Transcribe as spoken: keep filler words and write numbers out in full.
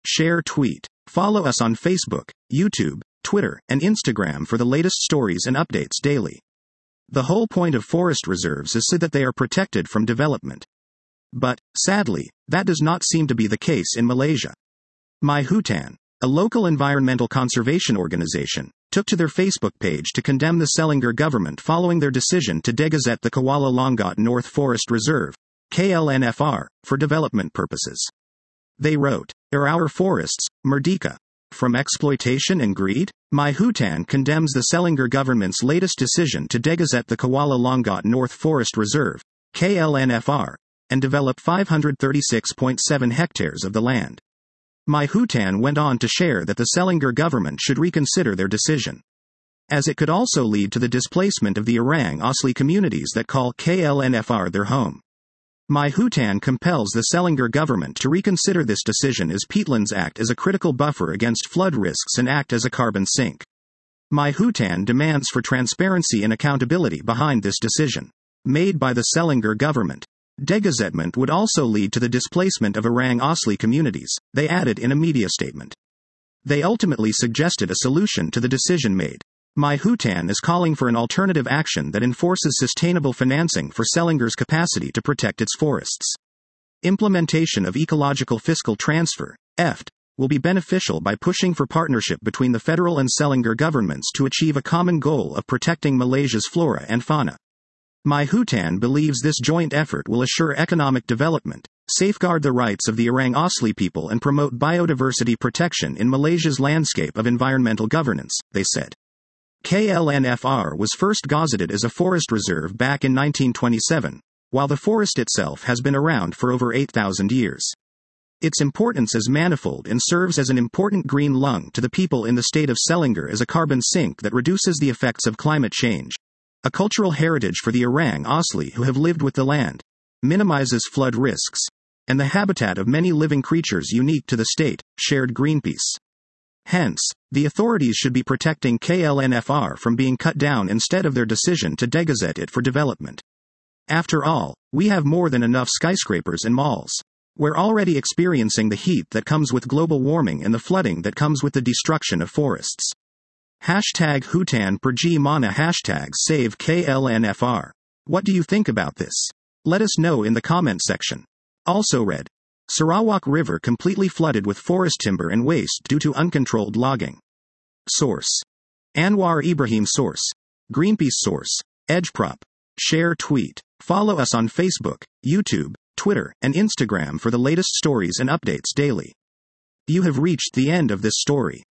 share, tweet. Follow us on Facebook, YouTube, Twitter, and Instagram for the latest stories and updates daily. The whole point of forest reserves is so that they are protected from development. But, sadly, that does not seem to be the case in Malaysia. My Hutan, a local environmental conservation organization, took to their Facebook page to condemn the Selangor government following their decision to degazette the Kuala Longot North Forest Reserve, K L N F R, for development purposes. They wrote, "Are our forests, Merdeka, from exploitation and greed?" My Hutan condemns the Selangor government's latest decision to degazette the Kuala Longot North Forest Reserve, K L N F R, and develop five hundred thirty-six point seven hectares of the land. My Hutan went on to share that the Selangor government should reconsider their decision, as it could also lead to the displacement of the Orang Asli communities that call K L N F R their home. My Hutan compels the Selangor government to reconsider this decision as peatlands act as a critical buffer against flood risks and act as a carbon sink. My Hutan demands for transparency and accountability behind this decision made by the Selangor government. Degazettement would also lead to the displacement of Orang Asli communities, they added in a media statement. They ultimately suggested a solution to the decision made. My Hutan is calling for an alternative action that enforces sustainable financing for Selangor's capacity to protect its forests. Implementation of ecological fiscal transfer, E F T, will be beneficial by pushing for partnership between the federal and Selangor governments to achieve a common goal of protecting Malaysia's flora and fauna. My Hutan believes this joint effort will assure economic development, safeguard the rights of the Orang Asli people and promote biodiversity protection in Malaysia's landscape of environmental governance, they said. K L N F R was first gazetted as a forest reserve back in nineteen twenty-seven, while the forest itself has been around for over eight thousand years. Its importance is manifold and serves as an important green lung to the people in the state of Selangor as a carbon sink that reduces the effects of climate change, a cultural heritage for the Orang Asli who have lived with the land, minimizes flood risks, and the habitat of many living creatures unique to the state, shared Greenpeace. Hence, the authorities should be protecting K L N F R from being cut down instead of their decision to degazette it for development. After all, we have more than enough skyscrapers and malls. We're already experiencing the heat that comes with global warming and the flooding that comes with the destruction of forests. Hashtag Hutan Pergi Mana Hashtag Save K L N F R. What do you think about this? Let us know in the comment section. Also read, Sarawak River completely flooded with forest timber and waste due to uncontrolled logging. Source: Anwar Ibrahim. Source: Greenpeace. Source: EdgeProp. Share, tweet. Follow us on Facebook, YouTube, Twitter, and Instagram for the latest stories and updates daily. You have reached the end of this story.